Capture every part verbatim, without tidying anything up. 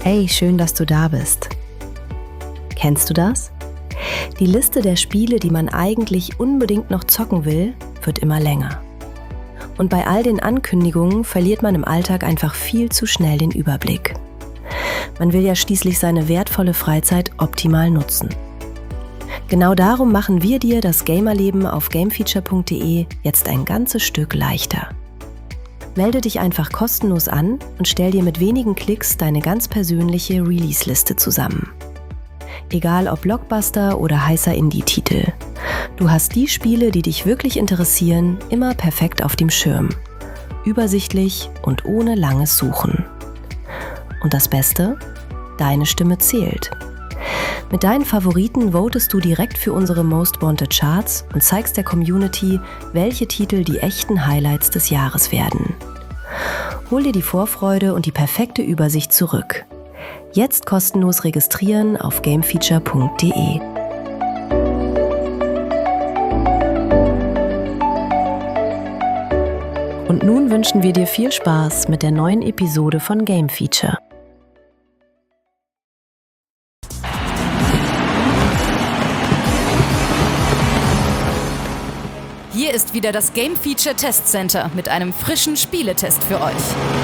Hey, schön, dass du da bist. Kennst du das? Die Liste der Spiele, die man eigentlich unbedingt noch zocken will, wird immer länger. Und bei all den Ankündigungen verliert man im Alltag einfach viel zu schnell den Überblick. Man will ja schließlich seine wertvolle Freizeit optimal nutzen. Genau darum machen wir dir das Gamerleben auf gamefeature punkt de jetzt ein ganzes Stück leichter. Melde dich einfach kostenlos an und stell dir mit wenigen Klicks deine ganz persönliche Release-Liste zusammen. Egal ob Blockbuster oder heißer Indie-Titel. Du hast die Spiele, die dich wirklich interessieren, immer perfekt auf dem Schirm. Übersichtlich und ohne langes Suchen. Und das Beste? Deine Stimme zählt. Mit deinen Favoriten votest du direkt für unsere Most Wanted Charts und zeigst der Community, welche Titel die echten Highlights des Jahres werden. Hol dir die Vorfreude und die perfekte Übersicht zurück. Jetzt kostenlos registrieren auf gamefeature punkt de. Und nun wünschen wir dir viel Spaß mit der neuen Episode von Game Feature. Hier ist wieder das Game Feature Test Center mit einem frischen Spieletest für euch.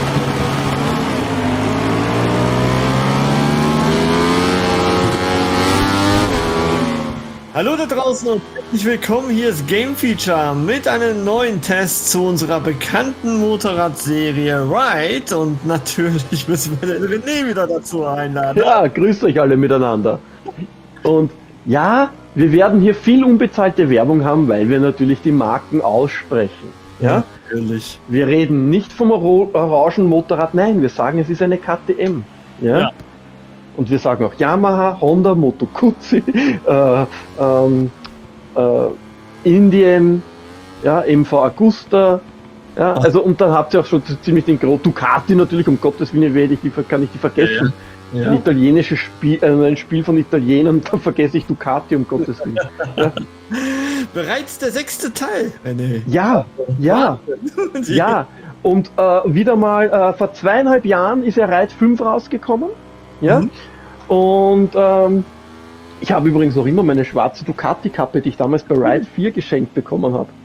Hallo da draußen und herzlich willkommen, hier ist Game Feature mit einem neuen Test zu unserer bekannten Motorradserie Ride und natürlich müssen wir den René wieder dazu einladen. Ja, grüßt euch alle miteinander. Und ja, wir werden hier viel unbezahlte Werbung haben, weil wir natürlich die Marken aussprechen. Ja, natürlich. Wir Wir reden nicht vom Oro- Orangenmotorrad, nein, wir sagen, es ist eine K T M. Ja. Ja. Und wir sagen auch Yamaha, Honda, Moto Guzzi, äh, ähm, äh, Indien, ja, M V Agusta, ja, also und dann habt ihr auch schon ziemlich den Gro Ducati natürlich, um Gottes Willen werde ich die, kann ich die vergessen. Ja, ja. Ein italienisches Spiel, äh, ein Spiel von Italienern, da vergesse ich Ducati, um Gottes Willen. Ja, Bereits der sechste Teil, René. ja, ja, ja. Und äh, wieder mal, äh, vor zweieinhalb Jahren ist ja Ride fünf rausgekommen. Ja. Mhm. Und ähm, ich habe übrigens noch immer meine schwarze Ducati-Kappe, die ich damals bei Ride vier geschenkt bekommen habe.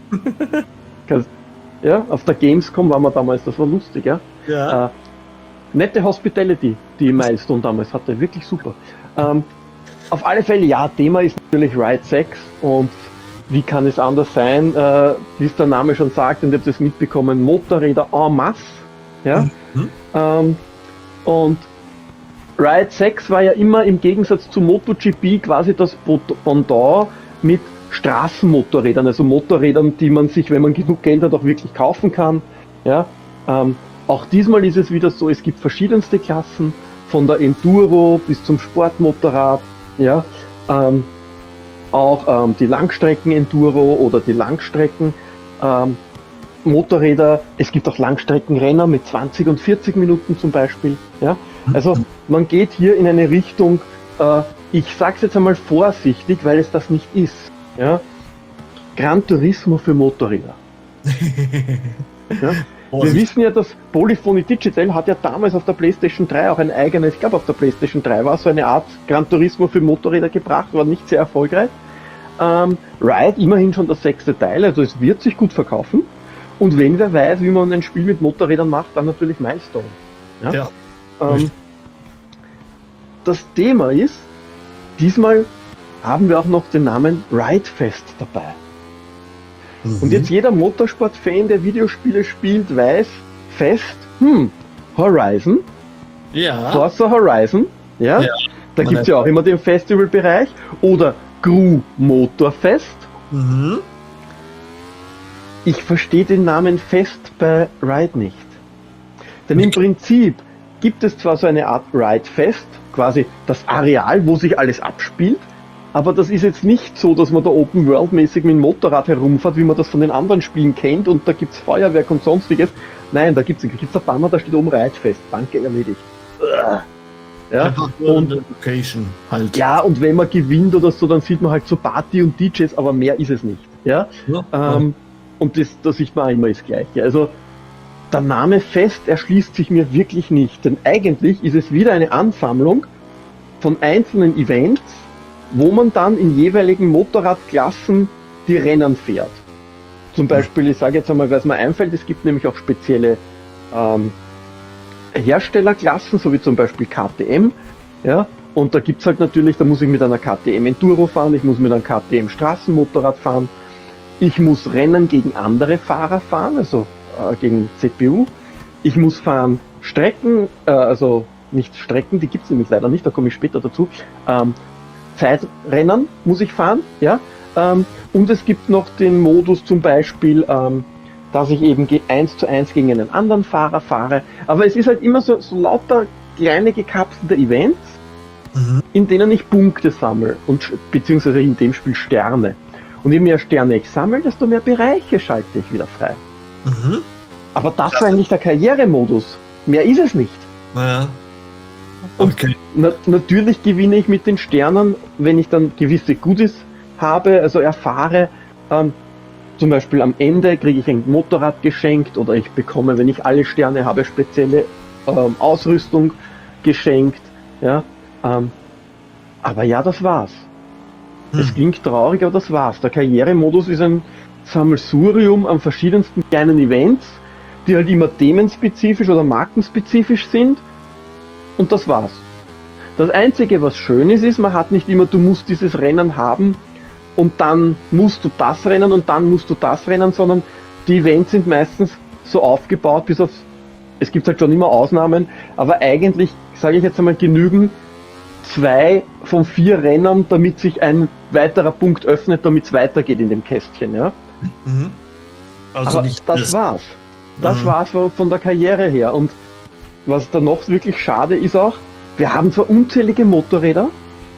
Ja, auf der Gamescom waren wir damals, das war lustig, ja. Ja. Äh, nette Hospitality, die Milestone damals hatte, wirklich super. Ähm, auf alle Fälle, ja, Thema ist natürlich Ride sechs und wie kann es anders sein, äh, wie es der Name schon sagt, und ihr habt es mitbekommen, Motorräder en masse, ja. Mhm. Ähm, und Ride sechs war ja immer im Gegensatz zu MotoGP quasi das Pendant mit Straßenmotorrädern, also Motorrädern, die man sich, wenn man genug Geld hat, auch wirklich kaufen kann. Ja, ähm, auch diesmal ist es wieder so, es gibt verschiedenste Klassen, von der Enduro bis zum Sportmotorrad, ja, ähm, auch ähm, die Langstrecken-Enduro oder die Langstrecken ähm, Motorräder, es gibt auch Langstreckenrenner mit zwanzig und vierzig Minuten zum Beispiel, ja. Also man geht hier in eine Richtung, äh, ich sag's jetzt einmal vorsichtig, weil es das nicht ist, ja. Gran Turismo für Motorräder. Ja. Wir wissen ja, dass Polyphony Digital hat ja damals auf der PlayStation drei auch ein eigenes, ich glaube auf der PlayStation drei war so eine Art Gran Turismo für Motorräder gebracht, war nicht sehr erfolgreich. Ähm, Ride immerhin schon das sechste Teil, also es wird sich gut verkaufen. Und wenn wer weiß, wie man ein Spiel mit Motorrädern macht, dann natürlich Milestone. Ja? Ja. Ähm, das Thema ist, diesmal haben wir auch noch den Namen Ridefest dabei. Mhm. Und jetzt jeder Motorsport-Fan, der Videospiele spielt, weiß, Fest, hm, Horizon, Ja. Forza Horizon, ja, Ja. da Man gibt es ja auch immer den Festivalbereich, oder Gru Motorfest. Mhm. Ich verstehe den Namen Fest bei Ride nicht. Denn im Prinzip gibt es zwar so eine Art Ride-Fest, quasi das Areal, wo sich alles abspielt, aber das ist jetzt nicht so, dass man da Open-World-mäßig mit dem Motorrad herumfährt, wie man das von den anderen Spielen kennt und da gibt es Feuerwerk und sonstiges. Nein, da gibt es gibt's ein Banner, da steht oben Ride-Fest, danke, erledigt. Ja, Einfach nur und, eine Location halt. ja, und wenn man gewinnt oder so, dann sieht man halt so Party und D Js, aber mehr ist es nicht. Ja? Ja. Ähm, und das, da sieht man auch immer das Gleiche. Also der Name Fest erschließt sich mir wirklich nicht, denn eigentlich ist es wieder eine Ansammlung von einzelnen Events, wo man dann in jeweiligen Motorradklassen die Rennen fährt. Zum Beispiel, ich sage jetzt einmal, was mir einfällt, es gibt nämlich auch spezielle ähm, Herstellerklassen, so wie zum Beispiel K T M, ja, und da gibt es halt natürlich, da muss ich mit einer K T M Enduro fahren, ich muss mit einem K T M Straßenmotorrad fahren, ich muss Rennen gegen andere Fahrer fahren, also äh, gegen Z P U, ich muss fahren Strecken, äh, also nicht Strecken, die gibt es nämlich leider nicht, da komme ich später dazu, ähm, Zeitrennen muss ich fahren, ja, ähm, und es gibt noch den Modus zum Beispiel, ähm, dass ich eben eins zu eins gegen einen anderen Fahrer fahre, aber es ist halt immer so, so lauter kleine gekapselte Events, mhm. in denen ich Punkte sammle, und beziehungsweise in dem Spiel Sterne. Und je mehr Sterne ich sammle, desto mehr Bereiche schalte ich wieder frei. Mhm. Aber das war eigentlich der Karrieremodus. Mehr ist es nicht. Ja. Okay. Und na natürlich gewinne ich mit den Sternen, wenn ich dann gewisse Goodies habe, also erfahre, ähm, zum Beispiel am Ende kriege ich ein Motorrad geschenkt oder ich bekomme, wenn ich alle Sterne habe, spezielle ähm, Ausrüstung geschenkt. Ja, ähm, aber ja, das war's. Hm. Es klingt traurig, aber das war's. Der Karrieremodus ist ein Sammelsurium an verschiedensten kleinen Events, die halt immer themenspezifisch oder markenspezifisch sind, und das war's. Das Einzige, was schön ist, ist, man hat nicht immer, du musst dieses Rennen haben und dann musst du das Rennen und dann musst du das Rennen, sondern die Events sind meistens so aufgebaut, bis auf, es gibt halt schon immer Ausnahmen, aber eigentlich, sage ich jetzt einmal, genügen zwei von vier Rennen, damit sich ein weiterer Punkt öffnet, damit es weitergeht in dem Kästchen, ja. Mhm. Also aber nicht das, das war's. Das mhm. war's von der Karriere her. Und was da noch wirklich schade ist auch, wir haben zwar unzählige Motorräder,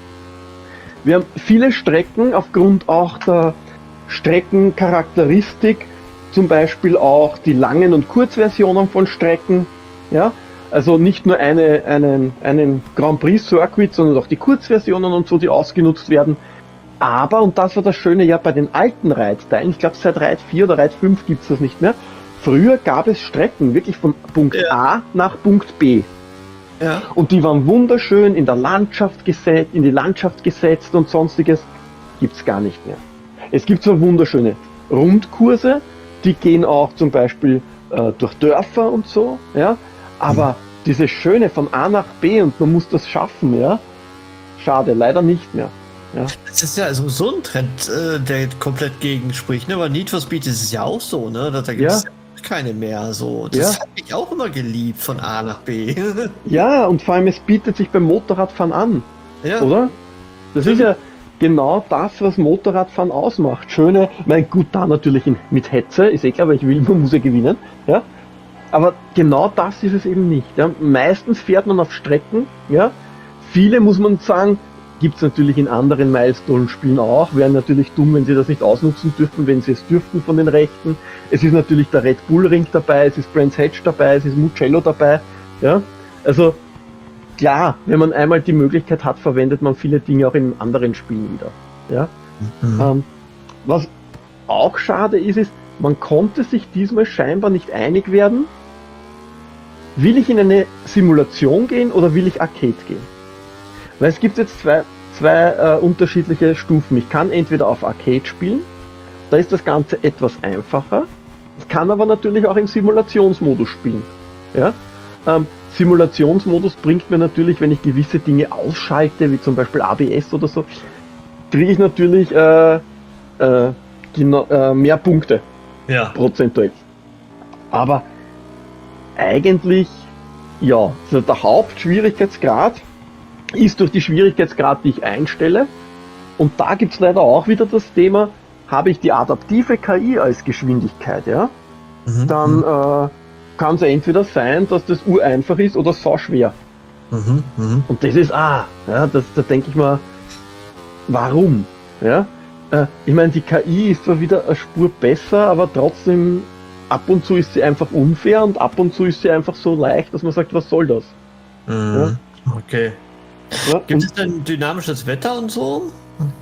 wir haben viele Strecken aufgrund auch der Streckencharakteristik, zum Beispiel auch die langen und Kurzversionen von Strecken, ja, also nicht nur eine, einen, einen Grand Prix Circuit, sondern auch die Kurzversionen und so, die ausgenutzt werden. Aber, und das war das Schöne ja bei den alten Reitsteilen, ich glaube seit Reit vier oder Reit fünf gibt es das nicht mehr, früher gab es Strecken wirklich von Punkt ja. A nach Punkt B. Ja. Und die waren wunderschön in der Landschaft gesetzt, in die Landschaft gesetzt und sonstiges. Gibt's gar nicht mehr. Es gibt zwar wunderschöne Rundkurse, die gehen auch zum Beispiel äh, durch Dörfer und so, ja, aber mhm. dieses Schöne von A nach B und man muss das schaffen, ja, schade, leider nicht mehr. Ja. Das ist ja also so ein Trend, äh, der komplett gegenspricht, ne? Weil Need for Speed ist es ja auch so, ne? Da, da gibt es ja. keine mehr so. Das ja. habe ich auch immer geliebt, von A nach B. Ja, und vor allem es bietet sich beim Motorradfahren an, ja. oder? Das ja. ist ja genau das, was Motorradfahren ausmacht. Schöne, mein gut, da natürlich in, mit Hetze, ist eh klar, weil ich will, man muss ja gewinnen, ja. Aber genau das ist es eben nicht. Ja. Meistens fährt man auf Strecken, ja. Viele, muss man sagen, gibt es natürlich in anderen Milestone-Spielen auch, wären natürlich dumm, wenn sie das nicht ausnutzen dürfen, wenn sie es dürften von den Rechten. Es ist natürlich der Red Bull Ring dabei, es ist Brands Hatch dabei, es ist Mugello dabei, ja. Also, klar, wenn man einmal die Möglichkeit hat, verwendet man viele Dinge auch in anderen Spielen wieder, ja. Mhm. Ähm, was auch schade ist, ist, man konnte sich diesmal scheinbar nicht einig werden, will ich in eine Simulation gehen oder will ich Arcade gehen? Weil es gibt jetzt zwei, zwei äh, unterschiedliche Stufen. Ich kann entweder auf Arcade spielen, da ist das Ganze etwas einfacher. Ich kann aber natürlich auch im Simulationsmodus spielen. Ja? Ähm, Simulationsmodus bringt mir natürlich, wenn ich gewisse Dinge ausschalte, wie zum Beispiel A B S oder so, kriege ich natürlich äh, äh, genau, äh, mehr Punkte, ja. prozentuell. Aber eigentlich, ja, also der Hauptschwierigkeitsgrad ist durch die Schwierigkeitsgrad, die ich einstelle. Und da gibt es leider auch wieder das Thema, habe ich die adaptive K I als Geschwindigkeit, ja, mhm. dann äh, kann es entweder sein, dass das ureinfach ist oder so schwer. Mhm. Mhm. Und das ist, ah, ja, das, da denke ich mal, warum? Ja? Äh, ich meine, die K I ist zwar wieder eine Spur besser, aber trotzdem, ab und zu ist sie einfach unfair und ab und zu ist sie einfach so leicht, dass man sagt, was soll das? Mhm. Ja? Okay. Ja, gibt es denn dynamisches Wetter und so?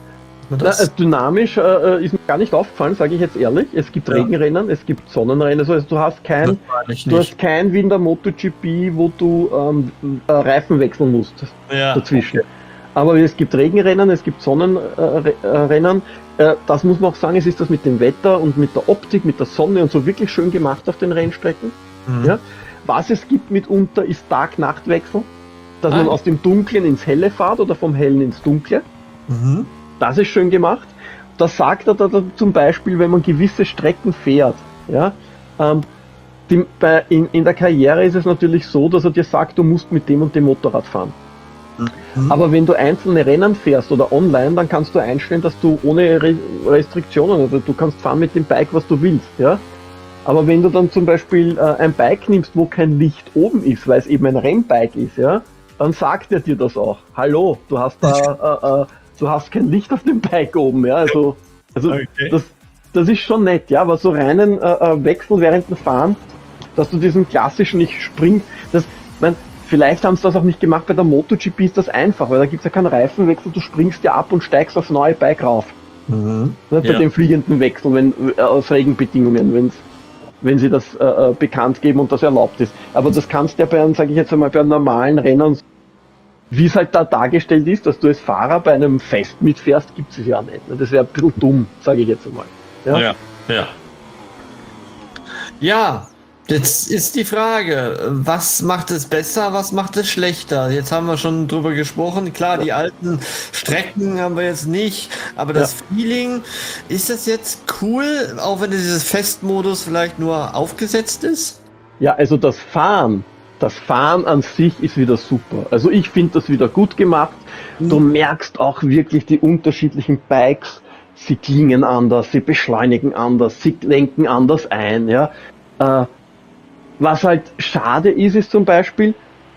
man Na, das? äh, dynamisch äh, ist mir gar nicht aufgefallen, sage ich jetzt ehrlich. Es gibt Ja. Regenrennen, es gibt Sonnenrennen, also du hast kein, Das meine ich du nicht. hast kein wie in der MotoGP, wo du ähm, äh, Reifen wechseln musst Ja. dazwischen. Aber es gibt Regenrennen, es gibt Sonnenrennen. Äh, das muss man auch sagen, es ist das mit dem Wetter und mit der Optik, mit der Sonne und so wirklich schön gemacht auf den Rennstrecken. Mhm. Ja. Was es gibt mitunter ist Tag-Nacht-Wechsel, dass Ah. man aus dem Dunklen ins Helle fährt oder vom Hellen ins Dunkle. Mhm. Das ist schön gemacht. Das sagt er da, da zum Beispiel, wenn man gewisse Strecken fährt. Ja, ähm, die, bei, in, in der Karriere ist es natürlich so, dass er dir sagt, du musst mit dem und dem Motorrad fahren. Mhm. Aber wenn du einzelne Rennen fährst oder online, dann kannst du einstellen, dass du ohne Re Restriktionen, also du kannst fahren mit dem Bike, was du willst. Ja? Aber wenn du dann zum Beispiel äh, ein Bike nimmst, wo kein Licht oben ist, weil es eben ein Rennbike ist, ja, dann sagt er dir das auch. Hallo, du hast da, äh, äh, du hast kein Licht auf dem Bike oben, ja. Also, also Okay. das, das ist schon nett, ja, aber so reinen äh, Wechsel während dem Fahren, dass du diesen klassischen, ich spring, das, mein, vielleicht haben sie das auch nicht gemacht, bei der MotoGP ist das einfach, weil da gibt es ja keinen Reifenwechsel, du springst ja ab und steigst aufs neue Bike rauf. Mhm. Ne, bei Ja. dem fliegenden Wechsel, wenn äh, aus Regenbedingungen, wenn's, wenn sie das äh, äh, bekannt geben und das erlaubt ist. Aber das kannst du ja bei einem, sage ich jetzt einmal, bei einem normalen Rennen, wie es halt da dargestellt ist, dass du als Fahrer bei einem Fest mitfährst, gibt es ja nicht. Ne? Das wäre ein bisschen dumm, sage ich jetzt einmal. Ja? Ja, ja. Ja, jetzt ist die Frage, was macht es besser, was macht es schlechter? Jetzt haben wir schon drüber gesprochen. Klar, die alten Strecken haben wir jetzt nicht, aber das Feeling, ist das jetzt cool, auch wenn dieses Festmodus vielleicht nur aufgesetzt ist? Ja, also das Fahren, das Fahren an sich ist wieder super. Also ich finde das wieder gut gemacht. Du merkst auch wirklich die unterschiedlichen Bikes. Sie klingen anders, sie beschleunigen anders, sie lenken anders ein. Ja. Äh, was halt schade ist, ist zum Beispiel,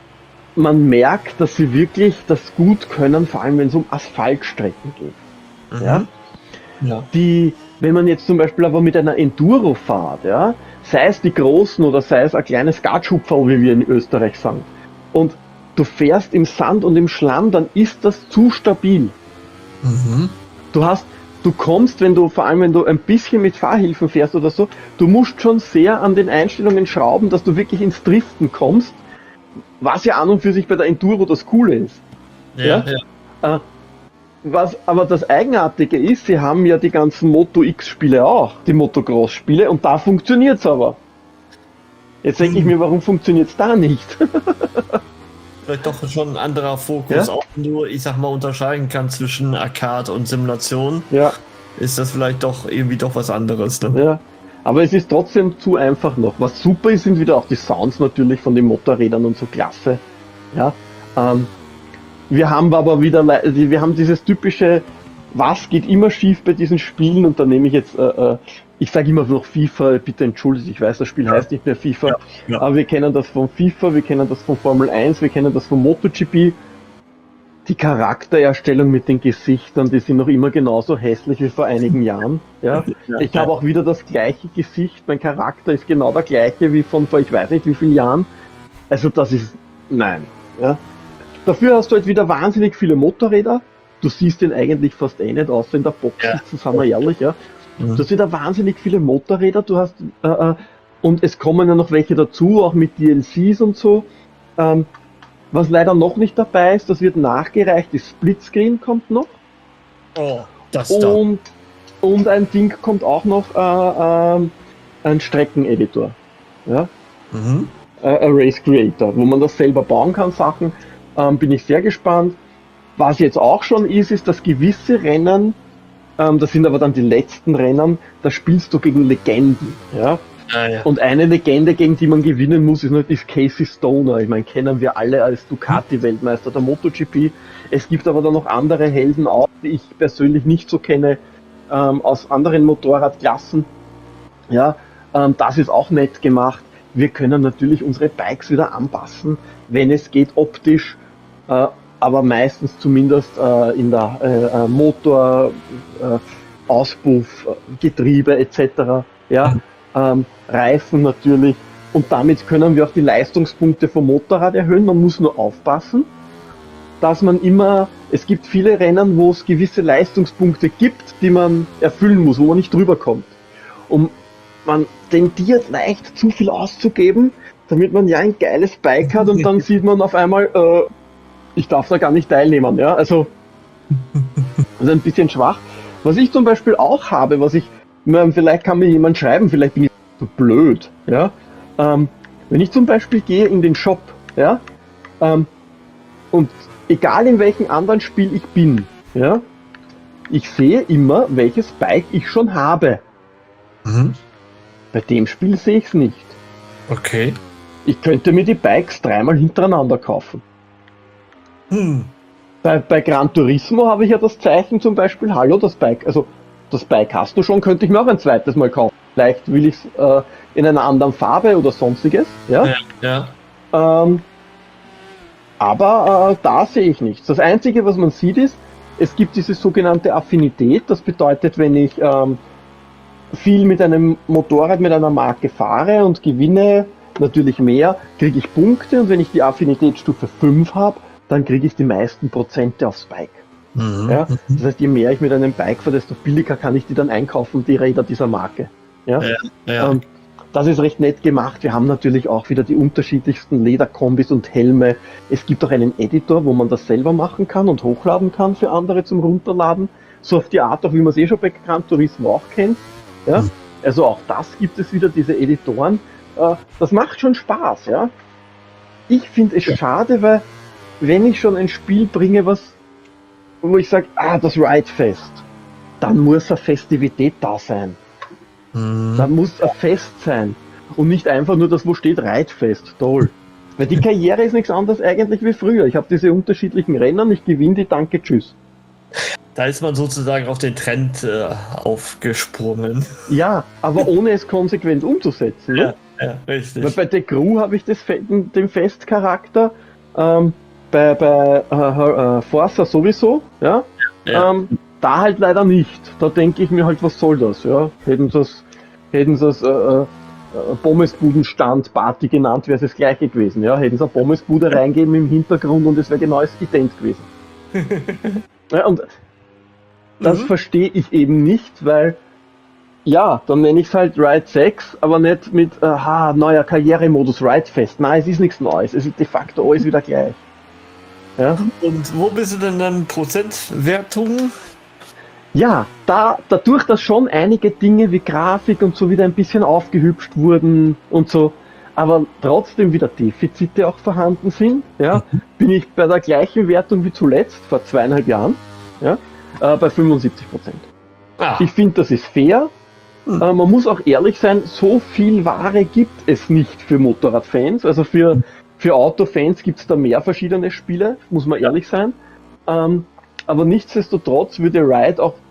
man merkt, dass sie wirklich das gut können, vor allem wenn es um Asphaltstrecken geht. Mhm. Ja. Ja. Die, wenn man jetzt zum Beispiel aber mit einer Enduro fährt, ja, sei es die großen oder sei es ein kleines Gatschupferl, wie wir in Österreich sagen, und du fährst im Sand und im Schlamm, dann ist das zu stabil. Mhm. Du hast, du kommst, wenn du, vor allem wenn du ein bisschen mit Fahrhilfen fährst oder so, du musst schon sehr an den Einstellungen schrauben, dass du wirklich ins Driften kommst, was ja an und für sich bei der Enduro das Coole ist. Ja, Ja? ja. Äh, Was aber das Eigenartige ist, sie haben ja die ganzen Moto X-Spiele auch, die Motocross-Spiele, und da funktioniert's aber. Jetzt denke ich mir, warum funktioniert's da nicht? Vielleicht doch schon ein anderer Fokus, Ja? auch wenn du, ich sag mal, unterscheiden kannst zwischen Arcade und Simulation, Ja, ist das vielleicht doch irgendwie doch was anderes. Ne? ja. Aber es ist trotzdem zu einfach noch. Was super ist, sind wieder auch die Sounds natürlich von den Motorrädern und so klasse. Ja. Ähm, wir haben aber wieder, le- wir haben dieses typische, was geht immer schief bei diesen Spielen, und da nehme ich jetzt, äh, äh, ich sage immer noch FIFA, bitte entschuldigt, ich weiß, das Spiel Ja. heißt nicht mehr FIFA, Ja, ja. aber wir kennen das von FIFA, wir kennen das von Formel eins, wir kennen das von MotoGP. Die Charaktererstellung mit den Gesichtern, die sind noch immer genauso hässlich wie vor einigen Jahren. Ja. Ja, Ich ja. habe auch wieder das gleiche Gesicht, mein Charakter ist genau der gleiche wie von vor ich weiß nicht wie vielen Jahren. Also das ist, nein. Ja. Dafür hast du halt wieder wahnsinnig viele Motorräder. Du siehst den eigentlich fast eh nicht, außer in der Box Ja. sitzen, sagen wir ehrlich. Ja. Mhm. Du hast wieder wahnsinnig viele Motorräder, du hast, äh, äh, und es kommen ja noch welche dazu, auch mit D L Cs und so. Ähm, was leider noch nicht dabei ist, das wird nachgereicht, die Splitscreen kommt noch. Oh, das da. Und, und ein Ding kommt auch noch, äh, ähm, ein Streckeneditor. Ja? Mhm. Äh, ein Race Creator, wo man das selber bauen kann, Sachen. Ähm, bin ich sehr gespannt. Was jetzt auch schon ist, ist, dass gewisse Rennen, ähm, das sind aber dann die letzten Rennen, da spielst du gegen Legenden. Ja? Ja, ja. Und eine Legende, gegen die man gewinnen muss, ist natürlich Casey Stoner. Ich meine, kennen wir alle als Ducati-Weltmeister der MotoGP. Es gibt aber dann noch andere Helden auch, die ich persönlich nicht so kenne, ähm, aus anderen Motorradklassen. Ja, ähm, das ist auch nett gemacht. Wir können natürlich unsere Bikes wieder anpassen, wenn es geht optisch, äh, aber meistens zumindest äh, in der äh, äh, Motor, äh, Auspuff, äh, Getriebe et cetera. Ja, ähm, Reifen natürlich, und damit können wir auch die Leistungspunkte vom Motorrad erhöhen. Man muss nur aufpassen. dass man immer, es gibt viele Rennen, wo es gewisse Leistungspunkte gibt, die man erfüllen muss, wo man nicht drüber kommt. Und man tendiert leicht zu viel auszugeben, damit man ja ein geiles Bike hat und dann sieht man auf einmal, äh, ich darf da gar nicht teilnehmen. Ja? Also, also ein bisschen schwach. Was ich zum Beispiel auch habe, was ich, vielleicht kann mir jemand schreiben, vielleicht bin ich so blöd, ja. Ähm, wenn ich zum Beispiel gehe in den Shop, ja, ähm, und egal in welchem anderen Spiel ich bin, ja, ich sehe immer, welches Bike ich schon habe. Mhm. Bei dem Spiel sehe ich es nicht. Okay. Ich könnte mir die Bikes dreimal hintereinander kaufen. Hm. Bei, bei Gran Turismo habe ich ja das Zeichen zum Beispiel, hallo, das Bike, also das Bike hast du schon, könnte ich mir auch ein zweites Mal kaufen. Vielleicht will ich es äh, in einer anderen Farbe oder sonstiges, ja. Ja. ja. Ähm, aber äh, da sehe ich nichts. Das Einzige, was man sieht, ist, es gibt diese sogenannte Affinität. Das bedeutet, wenn ich ähm, viel mit einem Motorrad, mit einer Marke fahre und gewinne natürlich mehr, kriege ich Punkte. Und wenn ich die Affinitätsstufe fünf habe, dann kriege ich die meisten Prozente aufs Bike. Mhm. Ja? Das heißt, je mehr ich mit einem Bike fahre, desto billiger kann ich die dann einkaufen, die Räder dieser Marke. Ja? Ja, ja. Ähm, das ist recht nett gemacht. Wir haben natürlich auch wieder die unterschiedlichsten Lederkombis und Helme. Es gibt auch einen Editor, wo man das selber machen kann und hochladen kann für andere zum Runterladen. So auf die Art, auch wie man es eh schon bei Gran Turismo auch kennt. Ja? Mhm. Also auch das gibt es wieder, diese Editoren. Äh, das macht schon Spaß. Ja? Ich finde es ja. schade, weil wenn ich schon ein Spiel bringe, was, wo ich sage, ah, das Ride-Fest, dann muss eine Festivität da sein. Mhm. Da muss ein Fest sein und nicht einfach nur das, wo steht Reitfest, toll. Weil die Karriere ist nichts anderes eigentlich wie früher. Ich habe diese unterschiedlichen Rennen, ich gewinne die, danke, tschüss. Da ist man sozusagen auf den Trend äh, aufgesprungen. Ja, aber ohne es konsequent umzusetzen. Ja, ne? ja, richtig. Weil bei The Crew habe ich das, den Festcharakter, ähm, bei, bei äh, äh, Forza sowieso, ja. ja. Ähm, Da halt leider nicht. Da denke ich mir halt, was soll das? Ja? Hätten sie es hätten sie es äh, äh, Pommesbudenstand Party genannt, wäre es das gleiche gewesen. Ja? Hätten sie eine Pommesbude reingeben im Hintergrund und es wäre genau das ident gewesen. Ja, und das mhm. verstehe ich eben nicht, weil ja, dann nenne ich es halt Ride sechs, aber nicht mit aha, neuer Karrieremodus Ride Fest. Nein, es ist nichts Neues. Es ist de facto alles wieder gleich. Ja? Und wo bist du denn dann Prozentwertung? Ja, da, dadurch, dass schon einige Dinge wie Grafik und so wieder ein bisschen aufgehübscht wurden und so, aber trotzdem wieder Defizite auch vorhanden sind, ja, mhm. bin ich bei der gleichen Wertung wie zuletzt, vor zweieinhalb Jahren, ja, äh, bei fünfundsiebzig Prozent. Ah. Ich finde, das ist fair. Mhm. Äh, man muss auch ehrlich sein, so viel Ware gibt es nicht für Motorradfans, also für, für Autofans gibt es da mehr verschiedene Spiele, muss man ehrlich sein. Ähm, Aber nichtsdestotrotz würde Ride auch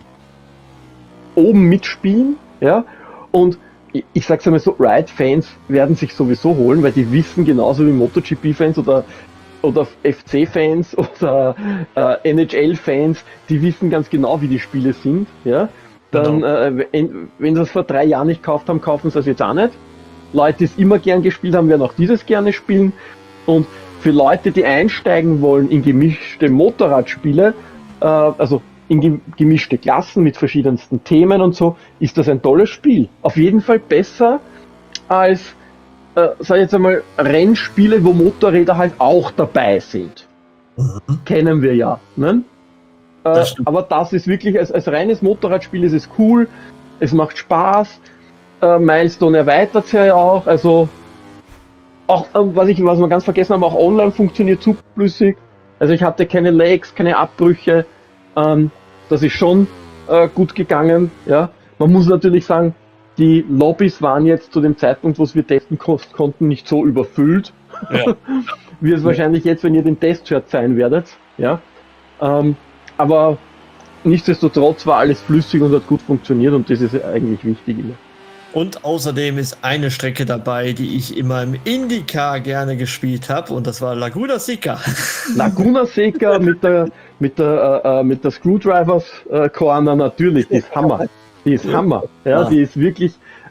oben mitspielen, ja, und ich, ich sag's einmal so, Ride-Fans werden sich sowieso holen, weil die wissen genauso wie MotoGP-Fans oder, oder F C-Fans oder äh, N H L-Fans, die wissen ganz genau, wie die Spiele sind, ja. Dann, genau. äh, wenn, wenn sie es vor drei Jahren nicht gekauft haben, kaufen sie es jetzt auch nicht. Leute, die es immer gern gespielt haben, werden auch dieses gerne spielen. Und für Leute, die einsteigen wollen in gemischte Motorradspiele, also in gemischte Klassen mit verschiedensten Themen und so, ist das ein tolles Spiel. Auf jeden Fall besser als, äh, sag ich jetzt einmal, Rennspiele, wo Motorräder halt auch dabei sind. Mhm. Kennen wir ja. Ne? Äh, das aber das ist wirklich, als, als reines Motorradspiel ist es cool, es macht Spaß, äh, Milestone erweitert es ja auch, also auch, äh, was, ich, was wir ganz vergessen haben, auch online funktioniert super flüssig. Also ich hatte keine Lags, keine Abbrüche, ähm, das ist schon äh, gut gegangen. Ja. Man muss natürlich sagen, die Lobbys waren jetzt zu dem Zeitpunkt, wo wir testen konnten, nicht so überfüllt, ja. wie es ja. wahrscheinlich jetzt, wenn ihr den Testchat sein werdet. Ja. Ähm, aber nichtsdestotrotz war alles flüssig und hat gut funktioniert und das ist eigentlich wichtig immer. Und außerdem ist eine Strecke dabei, die ich immer im IndyCar gerne gespielt habe, und das war Laguna Seca. Laguna Seca mit der mit der äh, mit der Screwdrivers äh, Corner natürlich, die ist Hammer. Die ist Hammer. Ja, die ist wirklich äh,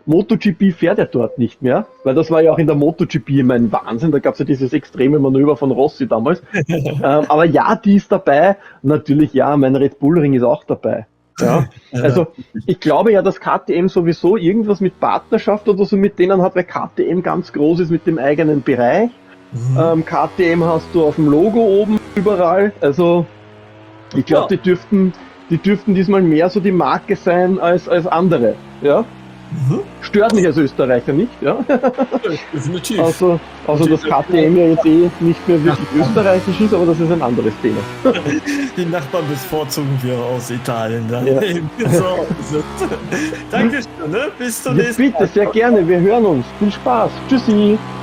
MotoGP fährt er dort nicht mehr, weil das war ja auch in der MotoGP immer ein Wahnsinn, da gab es ja dieses extreme Manöver von Rossi damals. ähm, aber ja, die ist dabei, natürlich ja, mein Red Bull Ring ist auch dabei. Ja, also ich glaube ja, dass K T M sowieso irgendwas mit Partnerschaft oder so mit denen hat, weil K T M ganz groß ist mit dem eigenen Bereich. Mhm. Ähm, K T M hast du auf dem Logo oben überall, also ich glaube, ja. die dürften die dürften diesmal mehr so die Marke sein als, als andere, ja. Mhm. Stört mich als Österreicher nicht, ja. Definitiv. Also, also dass K T M ja jetzt eh nicht mehr wirklich ja. österreichisch ist, aber das ist ein anderes Thema. Die Nachbarn bevorzugen wir aus Italien. Dann. Ja. So, Dankeschön, ne? Bis zum ja, nächsten bitte, Mal. sehr gerne, wir hören uns. Viel Spaß. Tschüssi.